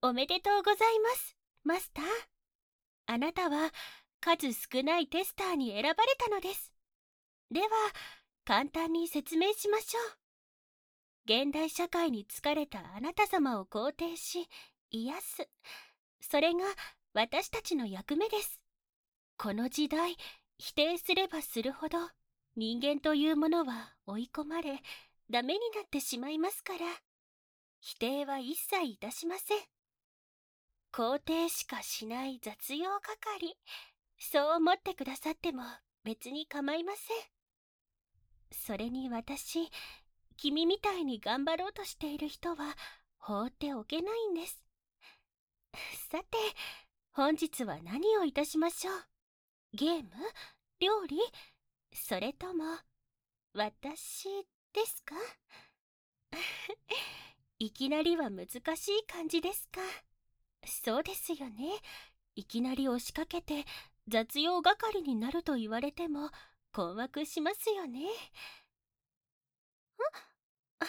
おめでとうございます、マスター。あなたは数少ないテスターに選ばれたのです。では、簡単に説明しましょう。現代社会に疲れたあなた様を肯定し、癒す。それが私たちの役目です。この時代、否定すればするほど、人間というものは追い込まれ、ダメになってしまいますから、否定は一切いたしません。肯定しかしない雑用係、そう思ってくださっても別に構いません。それに私、君みたいに頑張ろうとしている人は放っておけないんです。さて、本日は何をいたしましょう。ゲーム？料理？それとも私ですか？いきなりは難しい感じですか。そうですよね。いきなり押しかけて雑用係になると言われても困惑しますよね。はい、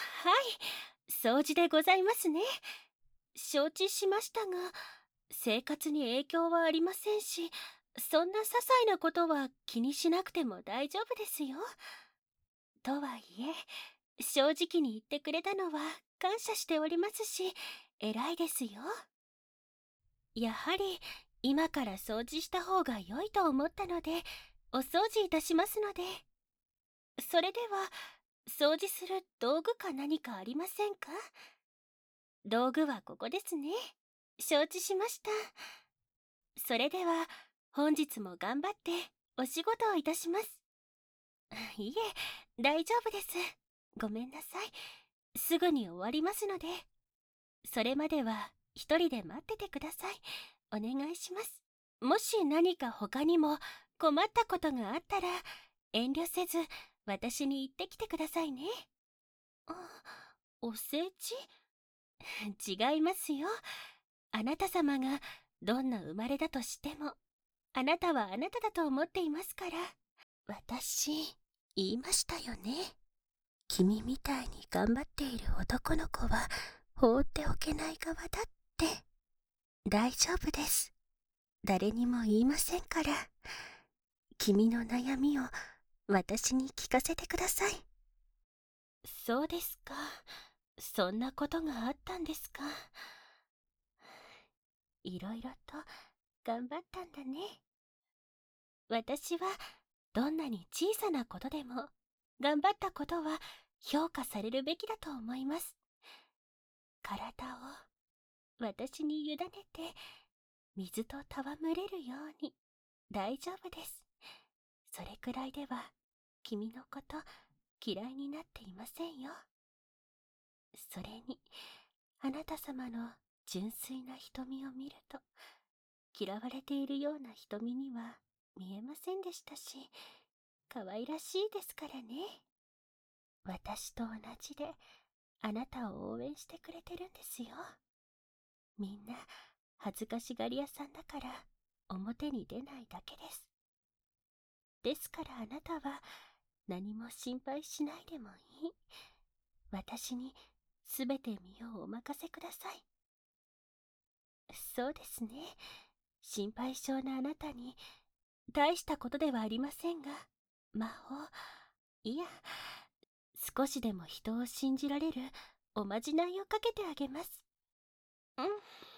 掃除でございますね。承知しましたが、生活に影響はありませんし、そんな些細なことは気にしなくても大丈夫ですよ。とはいえ、正直に言ってくれたのは感謝しておりますし、偉いですよ。やはり今から掃除した方が良いと思ったので、お掃除いたしますので。それでは、掃除する道具か何かありませんか？道具はここですね。承知しました。それでは、本日も頑張ってお仕事をいたします。いえ、大丈夫です。ごめんなさい。すぐに終わりますので。それまでは一人で待っててください。お願いします。もし何か他にも困ったことがあったら、遠慮せず私に言ってきてくださいね。あ、お世辞？違いますよ。あなた様がどんな生まれだとしても、あなたはあなただと思っていますから。私、言いましたよね。君みたいに頑張っている男の子は放っておけない側だって。大丈夫です。誰にも言いませんから。君の悩みを私に聞かせてください。そうですか。そんなことがあったんですか。いろいろと頑張ったんだね。私はどんなに小さなことでも頑張ったことは評価されるべきだと思います。体を私に委ねて水と戯れるように。大丈夫です。それくらいでは君のこと嫌いになっていませんよ。それにあなた様の純粋な瞳を見ると、嫌われているような瞳には見えませんでしたし、可愛らしいですからね。私と同じであなたを応援してくれてるんですよ。みんな恥ずかしがり屋さんだから表に出ないだけです。ですからあなたは何も心配しないでもいい。私にすべて身をお任せください。そうですね。心配性なあなたに大したことではありませんが、魔法、いや、少しでも人を信じられるおまじないをかけてあげます。うん。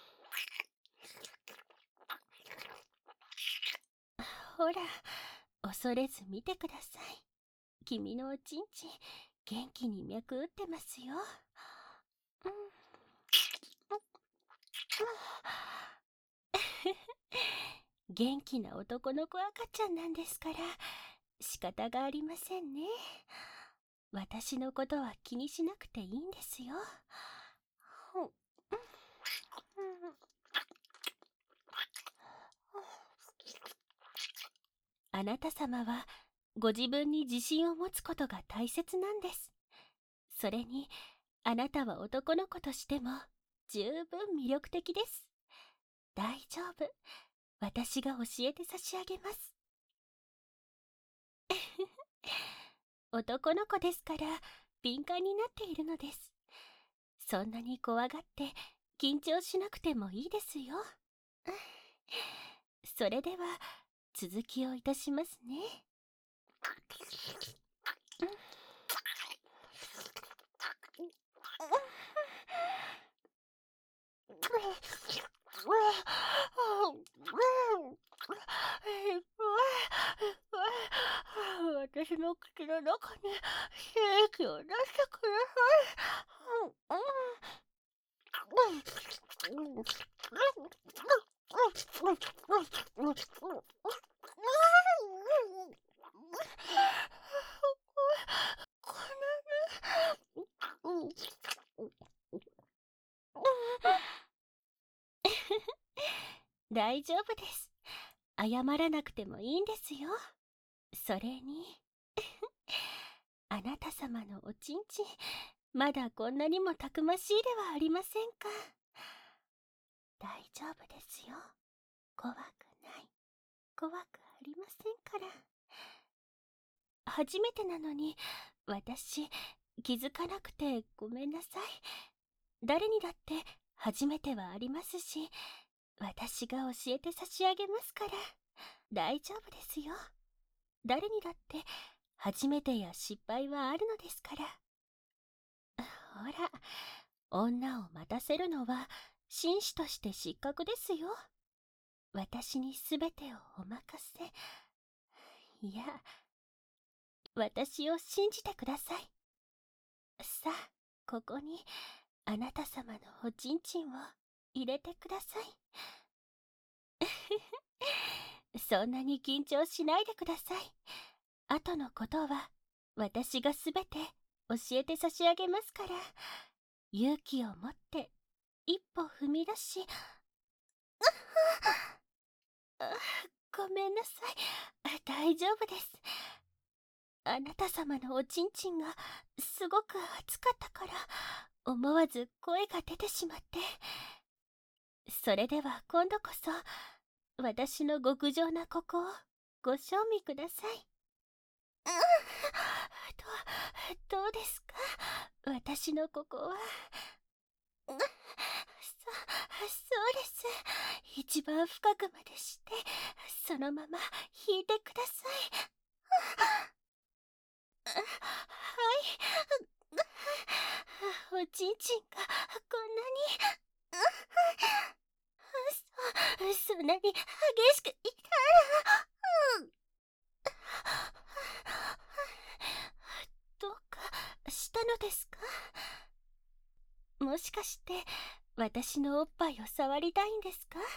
ほら、恐れず見てください。君のおちんちん、元気に脈打ってますよ。うん。元気な男の子赤ちゃんなんですから仕方がありませんね。私のことは気にしなくていいんですよ。あなた様はご自分に自信を持つことが大切なんです。それにあなたは男の子としても十分魅力的です。大丈夫。私が教えて差し上げます。男の子ですから敏感になっているのです。そんなに怖がって緊張しなくてもいいですよ。それでは続きをいたしますね。私の口の中に精液を出してください。こんなに大丈夫です。謝らなくてもいいんですよ。それにあなた様のおちんちん、まだこんなにもたくましいではありませんか。大丈夫ですよ。怖くない。怖くありませんから。初めてなのに、私、気づかなくてごめんなさい。誰にだって初めてはありますし、私が教えて差し上げますから。大丈夫ですよ。誰にだって初めてや失敗はあるのですから。ほら、女を待たせるのは紳士として失格ですよ。私にすべてをお任せ。いや、私を信じてください。さあ、ここにあなた様のおちんちんを入れてください。そんなに緊張しないでください。後のことは私がすべて教えて差し上げますから、勇気を持って一歩踏み出し、ごめんなさい。大丈夫です。あなた様のおちんちんがすごく熱かったから、思わず声が出てしまって。それでは今度こそ、私の極上なここをご賞味ください。どうですか、私のここは。そうです。一番深くまでして、そのまま引いてください。はい。おちんちんがこんなに。そんなに激しく痛い。どうかしたのですか。もしかして私のおっぱいを触りたいんですか。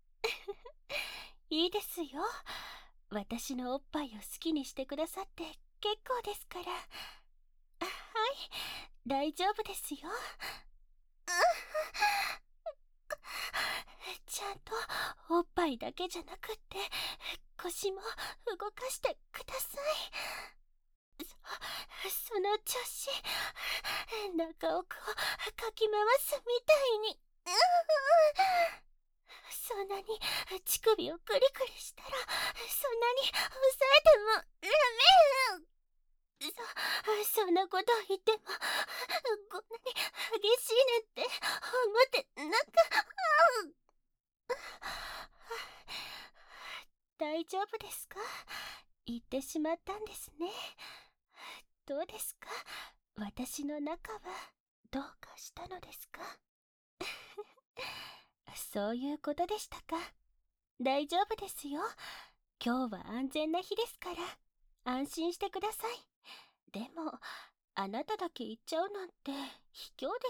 いいですよ。私のおっぱいを好きにしてくださって結構ですから。はい、大丈夫ですよ。ちゃんとおっぱいだけじゃなくって腰も動かしてください。その調子、中奥をかき回すみたいに。そんなに乳首をクリクリしたら、そんなに押さえてもダメ。そんなこと言ってもこんなに激しいなんて思ってなんか。大丈夫ですか。言ってしまったんですね。どうですか、私の中はどうかしたのですか。そういうことでしたか。大丈夫ですよ。今日は安全な日ですから安心してください。でもあなただけ言っちゃうなんて卑怯です。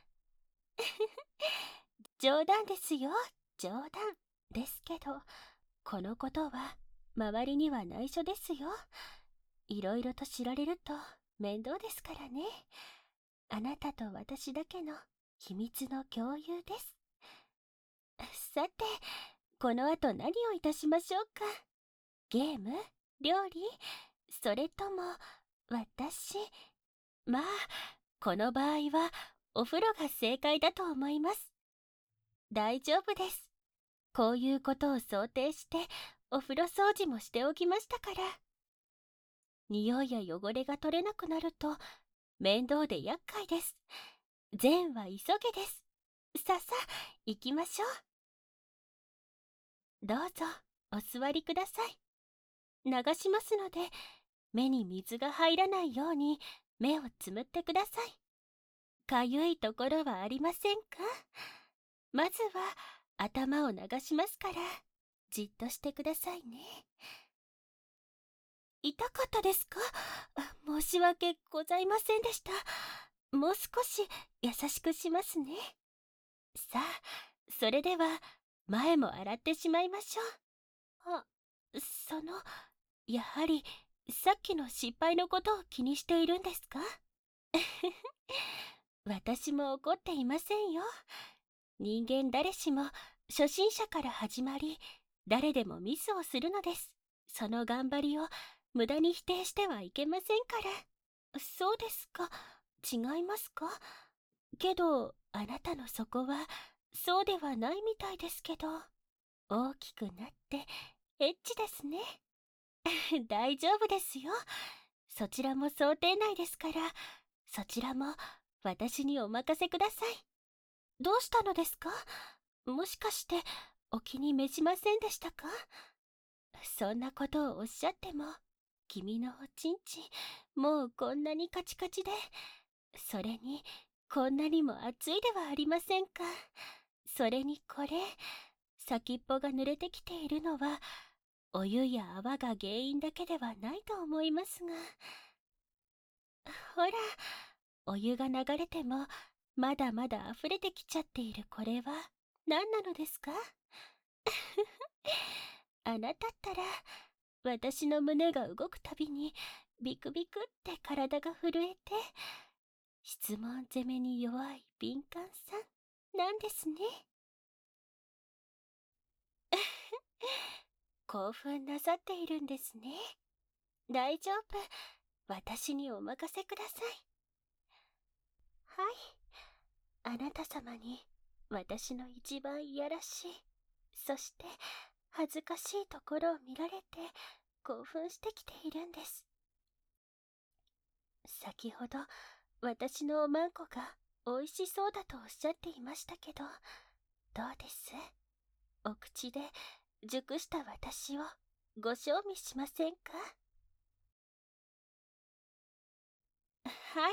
冗談ですよ、冗談ですけど、このことは周りには内緒ですよ。いろいろと知られると面倒ですからね。あなたと私だけの秘密の共有です。さて、この後何をいたしましょうか。ゲーム、料理、それとも私。まあ、この場合はお風呂が正解だと思います。大丈夫です。こういうことを想定してお風呂掃除もしておきましたから。匂いや汚れが取れなくなると面倒で厄介です。善は急げです。 さあ、行きましょう。どうぞ、お座りください。流しますので、目に水が入らないように目をつむってください。かゆいところはありませんか？まずは頭を流しますから、じっとしてくださいね。痛かったですか？申し訳ございませんでした。もう少し優しくしますね。さあ、それでは前も洗ってしまいましょう。その、やはりさっきの失敗のことを気にしているんですか？私も怒っていませんよ。人間誰しも初心者から始まり、誰でもミスをするのです。その頑張りを無駄に否定してはいけませんから。そうですか。違いますか？けど、あなたのそこはそうではないみたいですけど。大きくなってエッチですね。大丈夫ですよ。そちらも想定内ですから、そちらも私にお任せください。どうしたのですか？もしかしてお気に召しませんでしたか？そんなことをおっしゃっても、君のおちんちん、もうこんなにカチカチで、それにこんなにも熱いではありませんか。それにこれ、先っぽが濡れてきているのは、お湯や泡が原因だけではないと思いますが。ほら、お湯が流れてもまだまだ溢れてきちゃっているこれは何なのですか？あなたったら私の胸が動くたびにビクビクって体が震えて、質問攻めに弱い敏感さんなんですね。興奮なさっているんですね。大丈夫、私にお任せください。はい、あなた様に私の一番いやらしい、そして恥ずかしいところを見られて興奮してきているんです。先ほど私のおまんこが美味しそうだとおっしゃっていましたけど、どうです？お口で熟した私をご賞味しませんか？はい、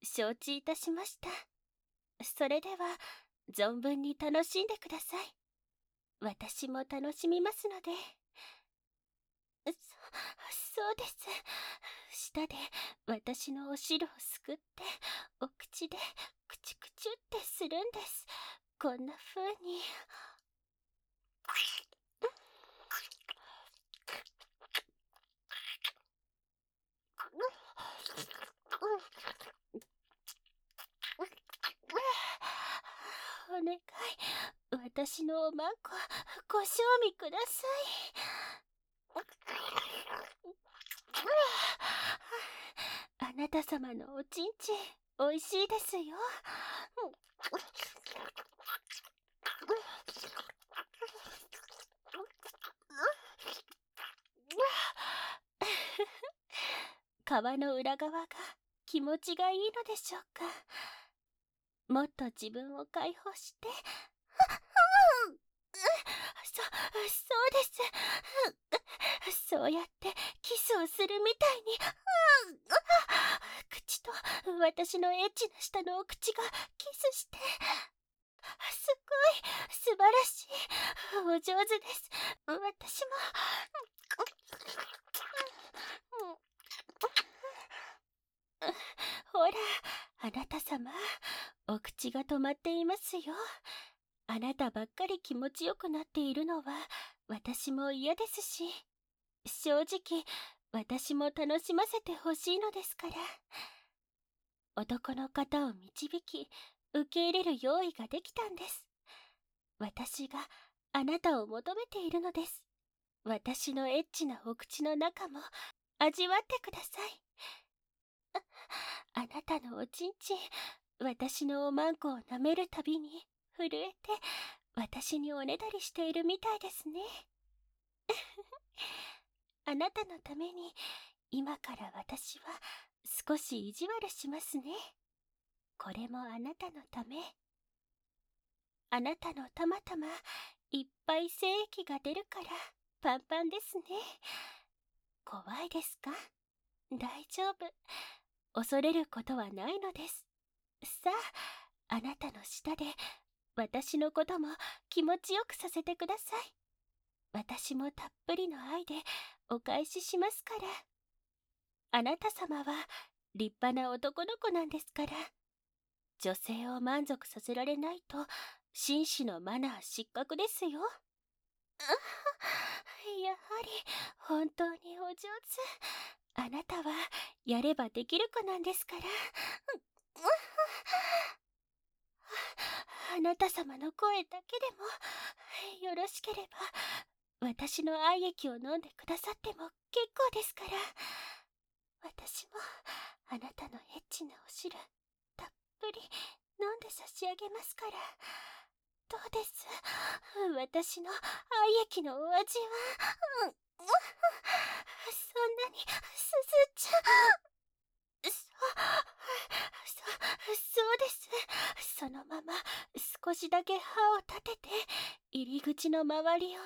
承知いたしました。それでは存分に楽しんでください。私も楽しみますので。そうです。舌で私のお汁をすくってお口でクチュクチュってするんです。こんな風に。お願い、私のおまんこご賞味ください。あなた様のおちんちんおいしいですよ。皮の裏側が気持ちがいいのでしょうか。もっと自分を解放して。そうです。そうやってキスをするみたいに。口と私のエッチな下のお口がキスして。すごい素晴らしい。お上手です。私も。ほら、あなた様、お口が止まっていますよ。あなたばっかり気持ちよくなっているのは私も嫌ですし、正直私も楽しませてほしいのですから。男の方を導き受け入れる用意ができたんです。私があなたを求めているのです。私のエッチなお口の中も味わってください。あなたのおちんちん、私のおまんこを舐めるたびに震えて私におねだりしているみたいですね。あなたのために今から私は少し意地悪しますね。これもあなたのため。 あなたのたまたまいっぱい精液が出るからパンパンですね。怖いですか？大丈夫。恐れることはないのです。さあ、あなたの舌で私のことも気持ちよくさせてください。私もたっぷりの愛でお返ししますから。あなた様は立派な男の子なんですから。女性を満足させられないと紳士のマナー失格ですよ。やはり本当にお上手。あなたはやればできる子なんですから。あなた様の声だけでもよろしければ私の愛液を飲んでくださっても結構ですから。私もあなたのエッチなお汁たっぷり飲んで差し上げますから。どうです、私の愛液のお味は？そんなにすすっちゃそうです。そのまま少しだけ歯を立てて入り口の周りを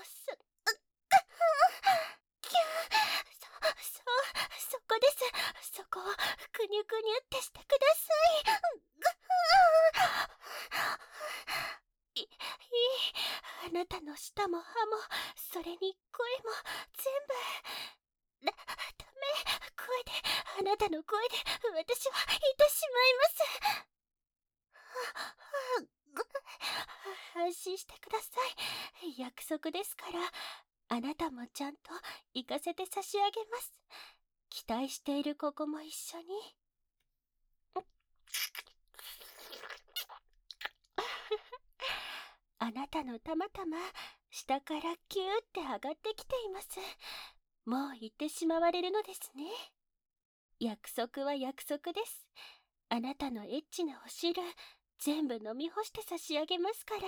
キュー、そこです。そこをくにゅくにゅってしてください。あなたの舌も歯もそれに声も全部ダメ。声で、あなたの声で私は言ってしまいます。安心してください。約束ですから、あなたもちゃんと行かせて差し上げます。期待しているここも一緒に。あなたのたまたま下からキューって上がってきています。もう行ってしまわれるのですね。約束は約束です。あなたのエッチなお汁全部飲み干して差し上げますから。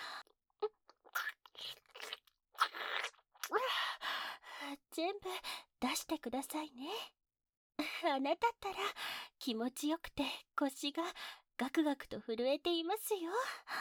全部出してくださいね。あなたったら気持ちよくて腰がガクガクと震えていますよ。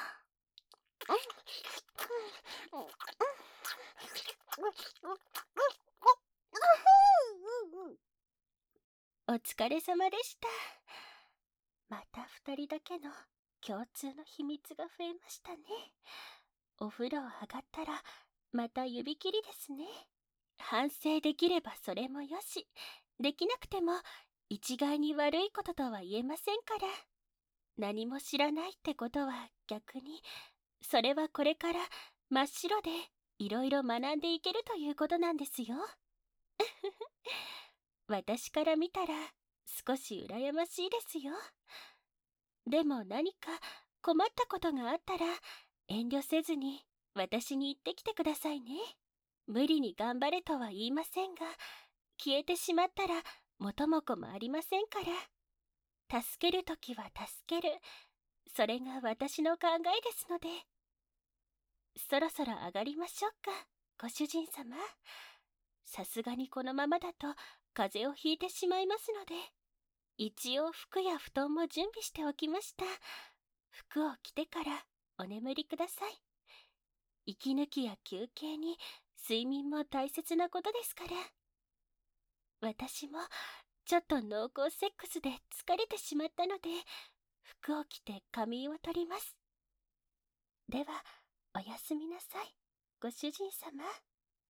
お疲れ様でした。また二人だけの共通の秘密が増えましたね。お風呂上がったらまた指切りですね。反省できればそれもよし、できなくても一概に悪いこととは言えませんから。何も知らないってことは逆に、それはこれから真っ白でいろいろ学んでいけるということなんですよ。私から見たら少し羨ましいですよ。でも何か困ったことがあったら遠慮せずに私に言ってきてくださいね。無理に頑張れとは言いませんが、消えてしまったら元も子もありませんから。助けるときは助ける。それが私の考えですので。そろそろ上がりましょうか、ご主人様。さすがにこのままだと風邪をひいてしまいますので、一応服や布団も準備しておきました。服を着てからお眠りください。息抜きや休憩に睡眠も大切なことですから。私もちょっと濃厚セックスで疲れてしまったので、服を着て仮眠を取ります。では、おやすみなさい、ご主人様。